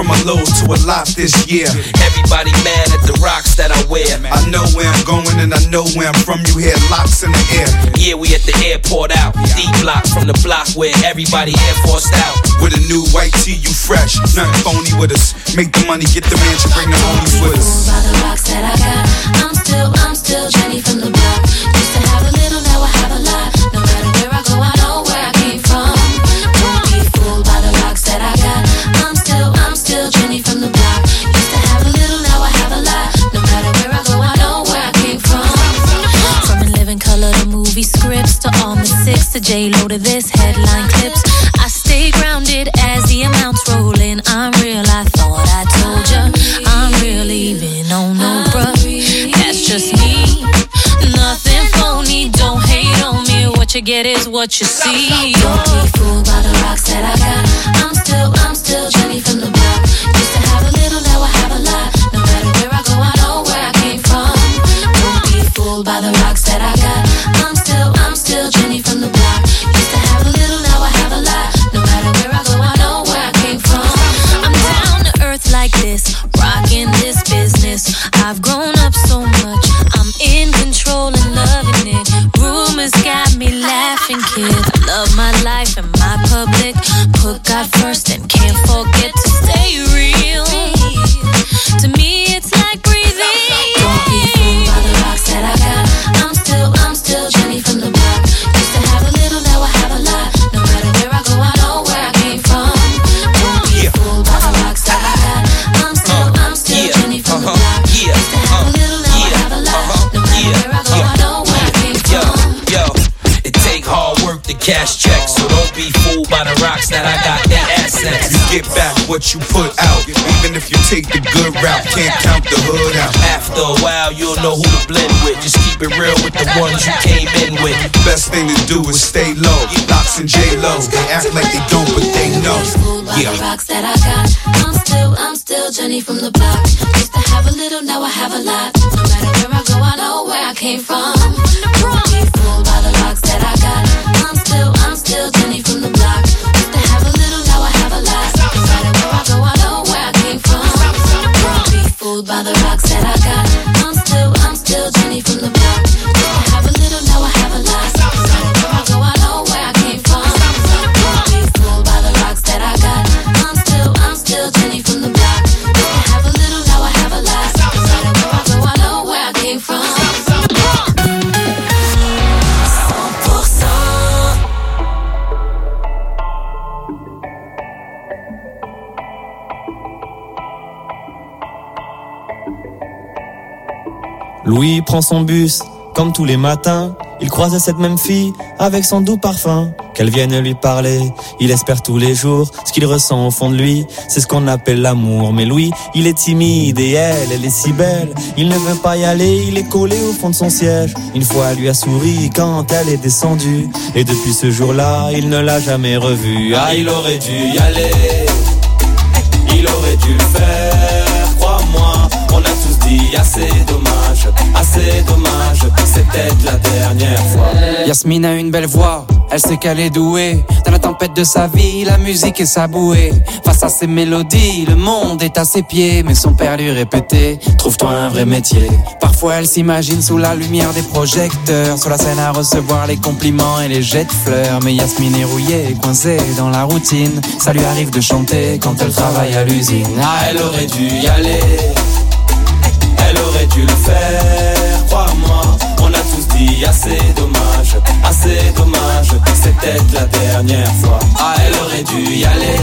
Speaker 8: from a low to a lot this year.
Speaker 9: Everybody mad at the rocks that I wear.
Speaker 8: I know where I'm going and I know where I'm from. You hear locks in the air.
Speaker 9: Yeah, we at the airport out. D block from the block where everybody Air Forced out.
Speaker 8: With a new white tee, you fresh. Nothing phony with us. Make the money, get the mansion, bring the homies with us.
Speaker 3: By the rocks that I got, I'm still, I'm still Jenny from the block. Used to have a little, now I have a lot. No matter where I go, I know where I came from. Don't be fooled by the rocks that I got. I'm still, I'm still Jenny from the block. Used to have a little, now I have a lot. No matter where I go, I know where I came from. From In Living Color to movie scripts to all the six to J-Lo to this headline clips. I stay grounded as the amounts roll in. I'm real, I thought I told ya. I'm real even on no bruh. That's just me. Nothing phony, don't hate on me. What you get is what you see. Don't be fooled by the rocks that I got. I'm still, I'm still Jenny from the block. Used to have a little, now I have a lot. No matter where I go, I know where I came from. Don't be fooled by the rocks that I got. I'm still, I'm still Jenny from the block. Used to have a little, now I have a lot. No matter where I go, I know where I came from. I'm down to earth like this, rocking this business. I've grown up so much, I'm in control and loving it. Rumors got me laughing, kid. I love my life and my public. Put God first and can't forget to stay real. To me, it's like breathing. Don't be fooled by the rocks that I got. I'm still, I'm still Jenny from the block. Used to have a little, now I have a lot. No matter where I go, I know where I came from. Don't be fooled by the rocks that I got. I'm still, I'm still Jenny from the block. Used to have a little, now I have a lot. No matter where I go, I know where I came from.
Speaker 9: Yo, it take hard work to cash checks, so don't be fooled by the rocks that I got. Their assets.
Speaker 8: You get back what you put out. Even if you take the good route, can't count the hood out.
Speaker 9: After a while, you'll know who to blend with. Just keep it real with the ones you came in with.
Speaker 8: Best thing to do is stay low. Locks and J-Lo, they act like they don't, but they know.
Speaker 3: Yeah. The rocks that I got. I'm still, I'm still Jenny from the block. Used to have a little, now I have a lot. No matter where I go, I know where I came from. Don't be fooled by the rocks that I got. I'm still, I'm still Jenny from the block. Used to have a little, now I have a lot. No matter where I go, I know where I came from. Don't be fooled by the rocks that I got. I'm still, I'm still Jenny from the block. Used to have a little, now I have a lot. No matter where I go, I know where I came from. Don't be fooled by the rocks that I got. I'm still, I'm still Jenny from the block. Used to have a little, now I have a lot. No matter where I go, I know where I came from.
Speaker 23: Louis prend son bus, comme tous les matins. Il croise cette même fille, avec son doux parfum. Qu'elle vienne lui parler, il espère tous les jours. Ce qu'il ressent au fond de lui, c'est ce qu'on appelle l'amour. Mais Louis, il est timide et elle, elle est si belle. Il ne veut pas y aller, il est collé au fond de son siège. Une fois, elle lui a souri quand elle est descendue. Et depuis ce jour-là, il ne l'a jamais revue. Ah, il aurait dû y aller, il aurait dû le faire, crois-moi. On a tous dit assez dommage, assez dommage, c'est peut-être la dernière fois.
Speaker 18: Yasmine a une belle voix, elle sait qu'elle est douée. Dans la tempête de sa vie, la musique est sa bouée. Face à ses mélodies, le monde est à ses pieds. Mais son père lui répétait, trouve-toi un vrai métier. Parfois elle s'imagine sous la lumière des projecteurs, sur la scène à recevoir les compliments et les jets de fleurs. Mais Yasmine est rouillée, coincée dans la routine. Ça lui arrive de chanter quand elle travaille à l'usine.
Speaker 23: Ah, elle aurait dû y aller, elle aurait dû le faire, crois-moi. On a tous dit assez dommage, assez dommage, c'est peut-être la dernière fois. Ah, elle aurait dû y aller,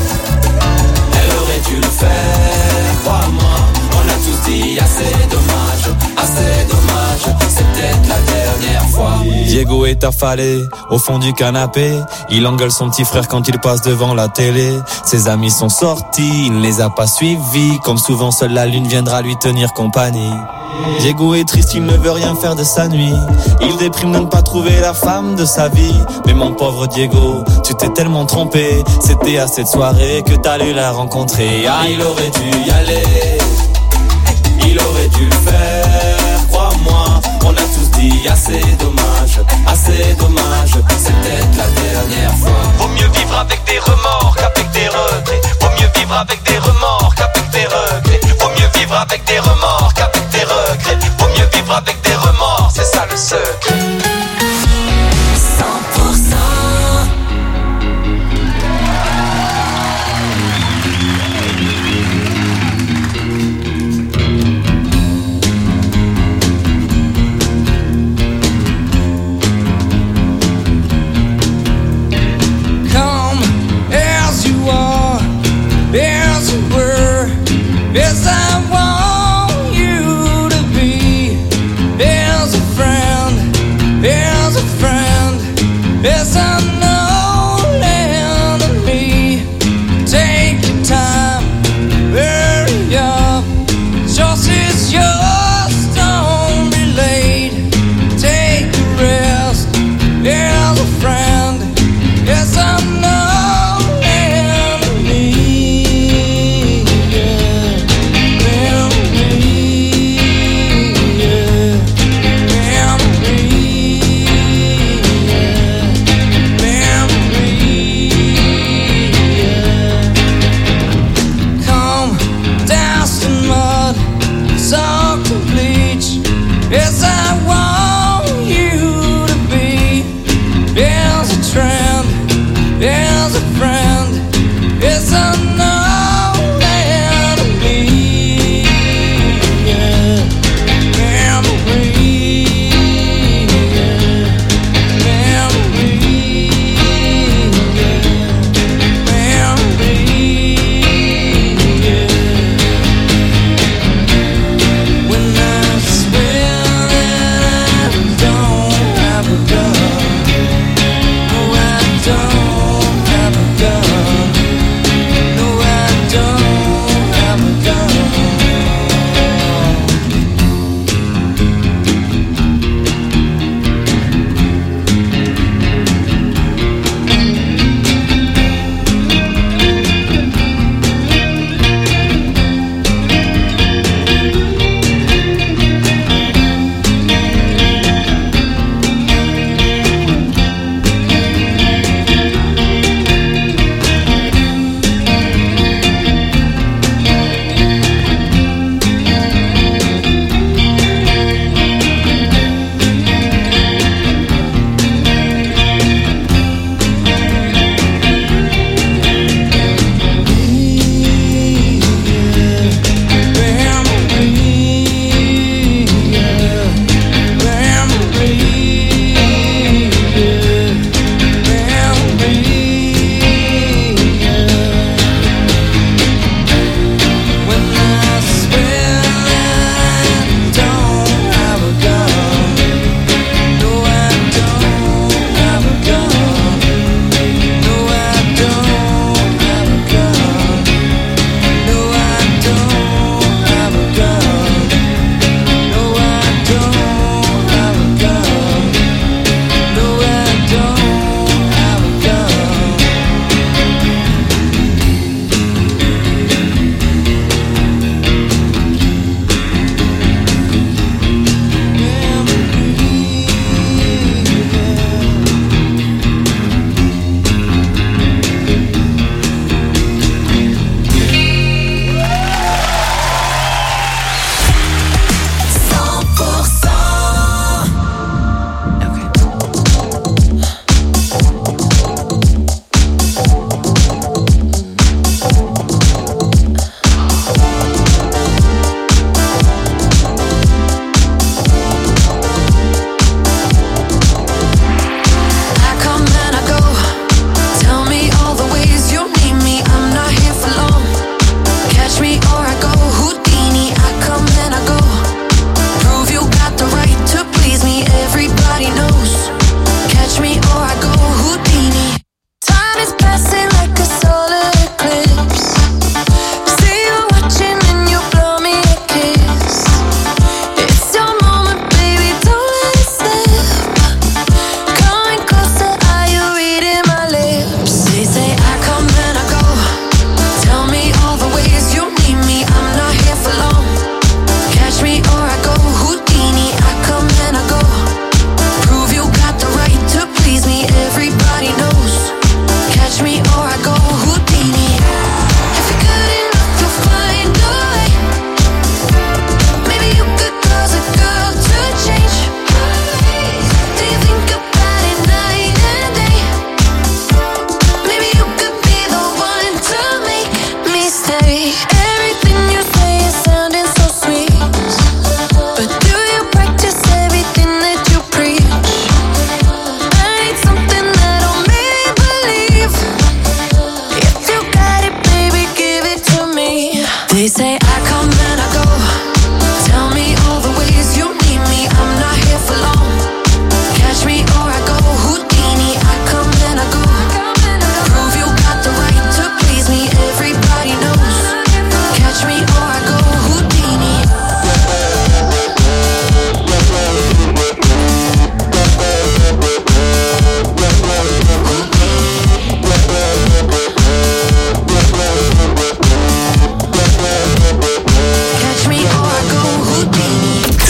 Speaker 23: elle aurait dû le faire, crois-moi. On a tous dit assez dommage, assez dommage, c'est peut-être la dernière fois. Diego est affalé au fond du canapé. Il engueule son petit frère quand il passe devant la télé. Ses amis sont sortis, il ne les a pas suivis. Comme souvent, seule la lune viendra lui tenir compagnie. Diego est triste, il ne veut rien faire de sa nuit. Il déprime de ne pas trouver la femme de sa vie. Mais mon pauvre Diego, tu t'es tellement trompé. C'était à cette soirée que t'allais la rencontrer. Ah, il aurait dû y aller, il aurait dû le faire, crois-moi. On a tous dit assez dommage, assez dommage, c'est peut-être la dernière fois.
Speaker 9: Vaut mieux vivre avec des remords qu'avec des regrets. Vaut mieux vivre avec des remords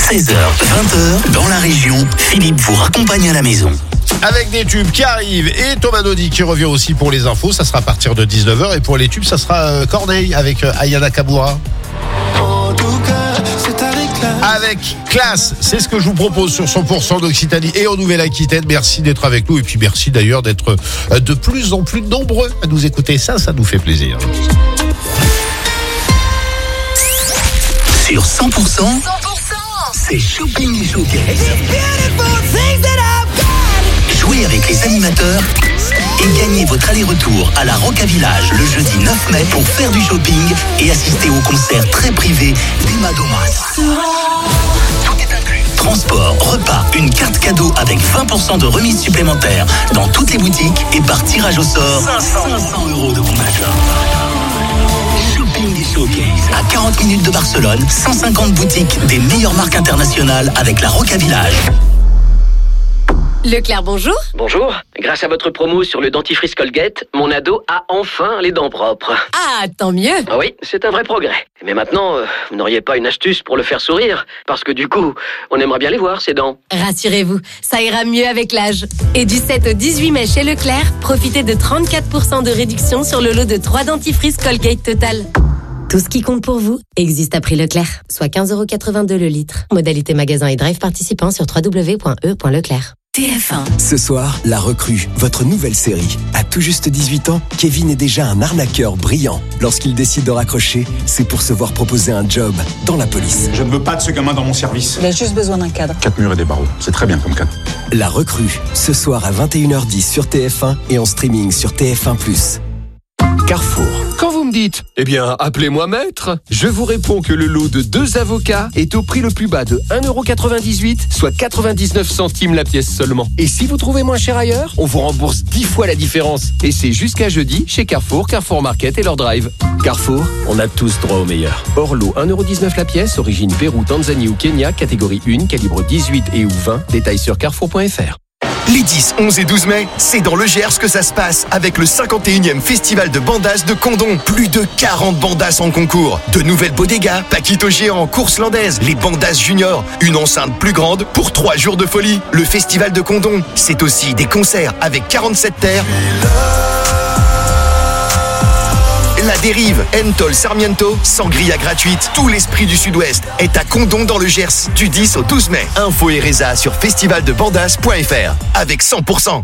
Speaker 6: seize heures, vingt heures, dans la région, Philippe vous raccompagne à la maison.
Speaker 2: Avec des tubes qui arrivent et Thomas Naudy qui revient aussi pour les infos, ça sera à partir de dix-neuf heures et pour les tubes, ça sera euh, Corneille avec euh, Aya Nakamura. Avec classe, c'est ce que je vous propose sur cent pour cent d'Occitanie et en Nouvelle-Aquitaine. Merci d'être avec nous et puis merci d'ailleurs d'être de plus en plus nombreux à nous écouter. Ça, ça nous fait plaisir.
Speaker 6: Sur cent pour cent, c'est Shopping et Showcase. Jouez avec les animateurs et gagnez votre aller-retour à la Roca Village le jeudi neuf mai pour faire du shopping et assister au concert très privé d'Emma Domas. Tout est inclus. Transport, repas, une carte cadeau avec vingt pour cent de remise supplémentaire dans toutes les boutiques et par tirage au sort cinq cents euros de bon d'achat. Shopping et Showcase à quarante minutes de Barcelone, cent cinquante boutiques des meilleures marques internationales avec la Roca Village.
Speaker 13: Leclerc, bonjour.
Speaker 10: Bonjour. Grâce à votre promo sur le dentifrice Colgate, mon ado a enfin les dents propres.
Speaker 13: Ah, tant mieux.
Speaker 10: Ah oui, c'est un vrai progrès. Mais maintenant, euh, vous n'auriez pas une astuce pour le faire sourire? Parce que du coup, on aimerait bien les voir, ces dents.
Speaker 13: Rassurez-vous, ça ira mieux avec l'âge. Et du sept au dix-huit mai chez Leclerc, profitez de trente-quatre pour cent de réduction sur le lot de trois dentifrices Colgate Total. Tout ce qui compte pour vous existe à prix Leclerc, soit quinze euros quatre-vingt-deux le litre. Modalité magasin et drive participant sur w w w point e point leclerc.
Speaker 12: T F un. Ce soir, La Recrue, votre nouvelle série. À tout juste dix-huit ans, Kevin est déjà un arnaqueur brillant. Lorsqu'il décide de raccrocher, c'est pour se voir proposer un job dans la police.
Speaker 14: Je ne veux pas de ce gamin dans mon service.
Speaker 24: Il a juste besoin d'un cadre.
Speaker 14: Quatre murs et des barreaux, c'est très bien comme cadre.
Speaker 12: La Recrue, ce soir à vingt et une heures dix sur T F un et en streaming sur T F un plus.
Speaker 17: Carrefour. Quand vous me dites, eh bien, appelez-moi maître, je vous réponds que le lot de deux avocats est au prix le plus bas de un euro quatre-vingt-dix-huit, soit quatre-vingt-dix-neuf centimes la pièce seulement. Et si vous trouvez moins cher ailleurs, on vous rembourse dix fois la différence. Et c'est jusqu'à jeudi chez Carrefour, Carrefour Market et leur drive. Carrefour, on a tous droit au meilleur. Hors lot, un euro dix-neuf la pièce, origine Pérou, Tanzanie ou Kenya, catégorie un, calibre dix-huit et ou vingt. Détails sur carrefour point f r.
Speaker 25: Les dix, onze et douze mai, c'est dans le Gers que ça se passe avec le cinquante et unième festival de bandas de Condom. Plus de quarante bandas en concours. De nouvelles bodegas, Paquito géant, course landaise, les bandas juniors, une enceinte plus grande pour trois jours de folie. Le festival de Condom, c'est aussi des concerts avec quarante-sept terres. La Dérive, Entol, Sarmiento, sangria gratuite. Tout l'esprit du Sud-Ouest est à Condom dans le Gers du dix au douze mai. Info et résa sur festival de bandas point f r avec cent pour cent.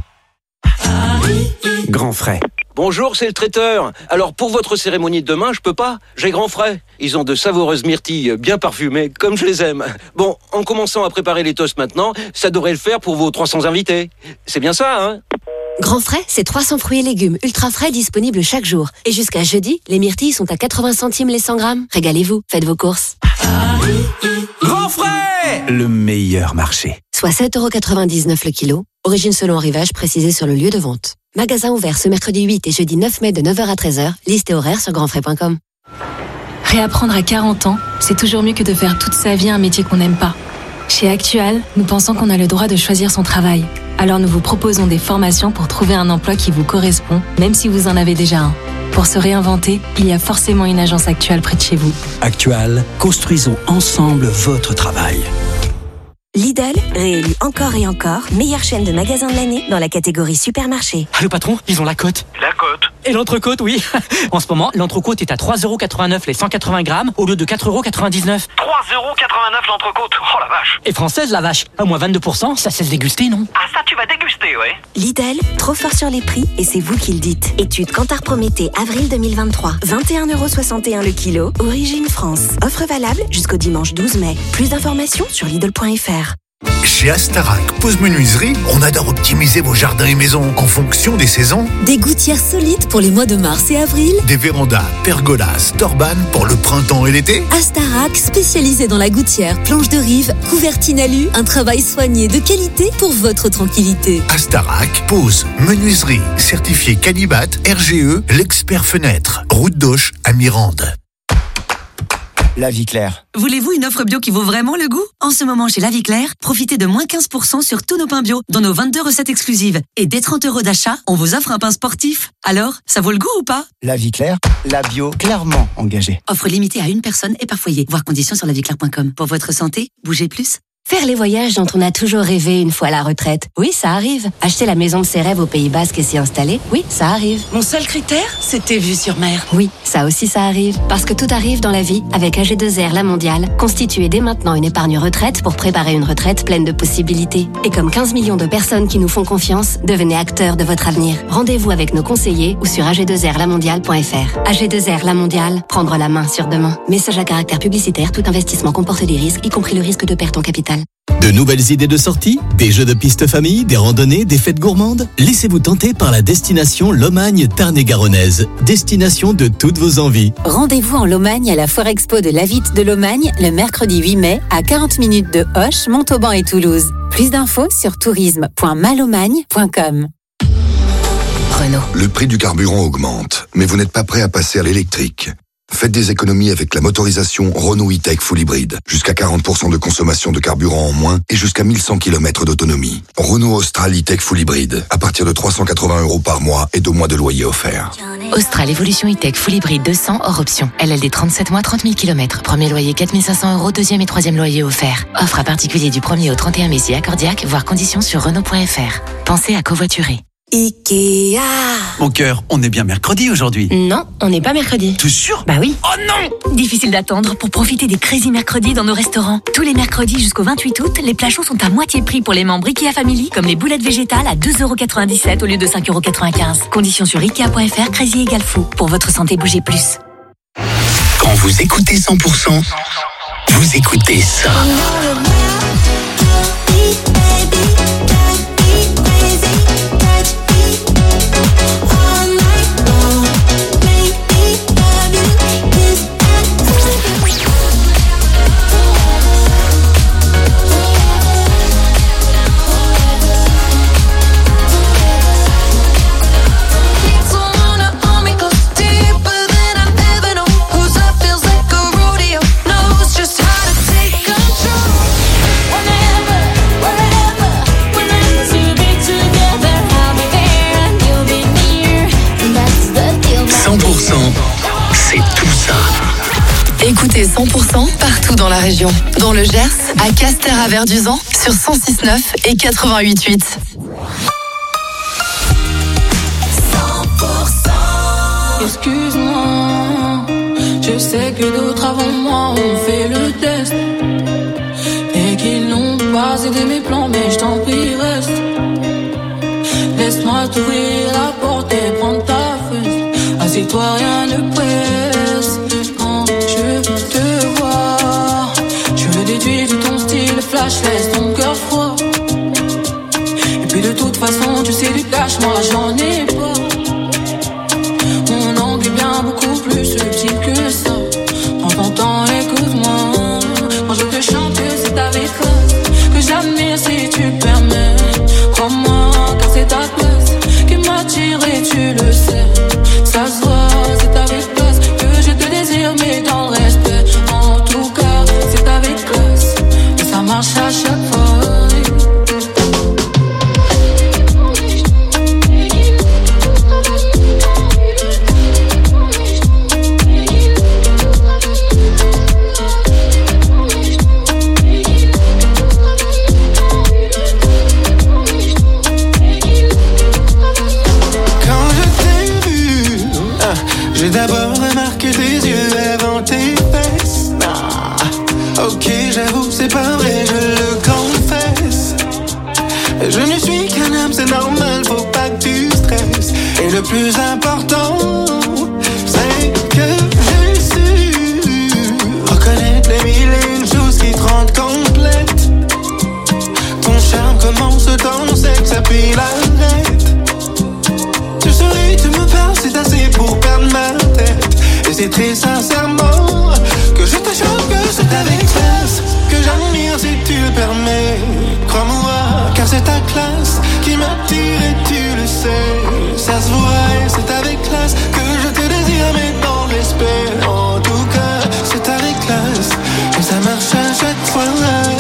Speaker 26: Grand frais. Bonjour, c'est le traiteur. Alors, pour votre cérémonie de demain, je peux pas. J'ai grand frais. Ils ont de savoureuses myrtilles bien parfumées, comme je les aime. Bon, en commençant à préparer les toasts maintenant, ça devrait le faire pour vos trois cents invités. C'est bien ça, hein?
Speaker 27: Grand frais, c'est trois cents fruits et légumes ultra frais disponibles chaque jour. Et jusqu'à jeudi, les myrtilles sont à quatre-vingts centimes les cent grammes. Régalez-vous, faites vos courses.
Speaker 26: Grand frais!
Speaker 12: Le meilleur marché.
Speaker 27: Soit sept euros quatre-vingt-dix-neuf le kilo. Origine selon arrivage précisé sur le lieu de vente. Magasin ouvert ce mercredi huit et jeudi neuf mai de neuf heures à treize heures. Liste et horaire sur grand frais point com.
Speaker 28: Réapprendre à quarante ans, c'est toujours mieux que de faire toute sa vie un métier qu'on n'aime pas. Chez Actual, nous pensons qu'on a le droit de choisir son travail. Alors nous vous proposons des formations pour trouver un emploi qui vous correspond, même si vous en avez déjà un. Pour se réinventer, il y a forcément une agence Actual près de chez vous.
Speaker 12: Actual, construisons ensemble votre travail.
Speaker 29: Lidl, réélu encore et encore, meilleure chaîne de magasins de l'année dans la catégorie supermarché.
Speaker 30: Ah, le patron, ils ont la cote.
Speaker 31: La cote.
Speaker 30: Et l'entrecôte, oui. En ce moment, l'entrecôte est à trois euros quatre-vingt-neuf les cent quatre-vingts grammes au lieu de quatre euros quatre-vingt-dix-neuf.
Speaker 31: trois euros quatre-vingt-neuf l'entrecôte. Oh la vache.
Speaker 30: Et française, la vache. À moins vingt-deux pour cent, ça cesse déguster, non?
Speaker 31: Ah, ça, tu vas déguster, ouais.
Speaker 29: Lidl, trop fort sur les prix et c'est vous qui le dites. Étude Kantar Prométhée, avril deux mille vingt-trois. vingt et un euros soixante-et-un le kilo. Origine France. Offre valable jusqu'au dimanche douze mai. Plus d'informations sur Lidl point f r.
Speaker 32: Chez Astarac Pose Menuiserie, on adore optimiser vos jardins et maisons en fonction des saisons.
Speaker 33: Des gouttières solides pour les mois de mars et avril.
Speaker 32: Des vérandas, pergolas, torbanes pour le printemps et l'été.
Speaker 33: Astarac, spécialisé dans la gouttière, planche de rive, couvertine alu, un travail soigné de qualité pour votre tranquillité.
Speaker 32: Astarac Pose Menuiserie, certifié Canibat, R G E, l'expert fenêtre, route d'Auch à Mirande.
Speaker 1: La Vie Claire.
Speaker 4: Voulez-vous une offre bio qui vaut vraiment le goût ? En ce moment, chez La Vie Claire, profitez de moins quinze pour cent sur tous nos pains bio, dans nos vingt-deux recettes exclusives. Et dès trente euros d'achat, on vous offre un pain sportif. Alors, ça vaut le goût ou pas ?
Speaker 1: La Vie Claire, la bio clairement engagée.
Speaker 4: Offre limitée à une personne et par foyer. Voir conditions sur la vie claire point com. Pour votre santé, bougez plus.
Speaker 27: Faire les voyages dont on a toujours rêvé une fois à la retraite. Oui, ça arrive. Acheter la maison de ses rêves au Pays Basque et s'y installer. Oui, ça arrive.
Speaker 4: Mon seul critère, c'était vue sur mer.
Speaker 27: Oui, ça aussi ça arrive. Parce que tout arrive dans la vie avec A G deux R La Mondiale. Constituez dès maintenant une épargne retraite pour préparer une retraite pleine de possibilités. Et comme quinze millions de personnes qui nous font confiance, devenez acteurs de votre avenir. Rendez-vous avec nos conseillers ou sur A G deux R la mondiale point F R. A G deux R La Mondiale, prendre la main sur demain. Message à caractère publicitaire, tout investissement comporte des risques, y compris le risque de perte en capital.
Speaker 5: De nouvelles idées de sortie, des jeux de piste famille, des randonnées, des fêtes gourmandes. Laissez-vous tenter par la destination Lomagne Tarn-et-Garonnaise. Destination de toutes vos envies.
Speaker 33: Rendez-vous en Lomagne à la Foire Expo de la Vitte de Lomagne le mercredi huit mai à quarante minutes de Auch, Montauban et Toulouse. Plus d'infos sur tourisme point malomagne point com.
Speaker 7: Renault. Le prix du carburant augmente, mais vous n'êtes pas prêt à passer à l'électrique. Faites des économies avec la motorisation Renault E-Tech Full Hybrid. Jusqu'à quarante pour cent de consommation de carburant en moins et jusqu'à mille cent kilomètres d'autonomie. Renault Austral E-Tech Full Hybrid. À partir de trois cent quatre-vingts euros par mois et deux mois de loyer offert.
Speaker 8: Austral Evolution E-Tech Full Hybrid deux cents hors option. L L D trente-sept mois, trente mille kilomètres. Premier loyer quatre mille cinq cents euros, deuxième et troisième loyer offert. Offre à particulier du premier au trente et un mai si accordiaque, voire conditions sur Renault point F R. Pensez à covoiturer.
Speaker 33: Ikea.
Speaker 11: Mon cœur, on est bien mercredi aujourd'hui.
Speaker 33: Non, on n'est pas mercredi.
Speaker 11: T'es sûr ?
Speaker 33: Bah oui.
Speaker 11: Oh non !
Speaker 33: Difficile d'attendre pour profiter des Crazy Mercredis dans nos restaurants. Tous les mercredis jusqu'au vingt-huit août, les plats chauds sont à moitié prix pour les membres Ikea Family, comme les boulettes végétales à deux euros quatre-vingt-dix-sept au lieu de cinq euros quatre-vingt-quinze. Conditions sur ikea point F R, Crazy égale fou. Pour votre santé, bougez plus.
Speaker 6: Quand vous écoutez cent pour cent, vous écoutez ça. C'est tout ça.
Speaker 15: Écoutez cent pour cent partout dans la région. Dans le Gers, à Castres à Verduzan, sur cent six virgule neuf et quatre-vingt-huit virgule huit.
Speaker 16: Excuse-moi, je sais que d'autres avant moi ont fait le test et qu'ils n'ont pas aidé mes plans, mais je t'en prie reste. Laisse-moi t'ouvrir la porte et prendre ta fesse. Assieds-toi, rien ne presse. Quand je te vois, je le déduis de ton style flash, laisse ton cœur froid. Et puis de toute façon, tu sais du cash, moi j'en ai pas. Mon angle est bien beaucoup plus subtil que ça. Prends ton temps, écoute-moi. Quand je te chante, c'est avec classe que j'admire si tu permets. Crois-moi, car c'est ta classe qui m'attire et tu le sais. Ça se voit, c'est avec classe que je te désire, mais dans le respect. En tout cas, c'est avec classe et ça marche à chaque fois.
Speaker 19: J'ai d'abord remarqué tes yeux avant tes fesses. Ah, ok, j'avoue, c'est pas vrai, je le confesse. Je ne suis qu'un homme, c'est normal, faut pas que tu stresses. Et le plus important, c'est que j'ai su reconnaître les mille et une choses qui te rendent complète. Ton charme commence dans le sexe, puis l'arrête. Tu souris, tu me parles, c'est assez pour perdre ma tête. Et c'est très sincèrement que je te choque, que c'est avec classe que j'admire si tu le permets. Crois-moi, car c'est ta classe qui m'attire et tu le sais. Ça se voit et c'est avec classe chaque fois.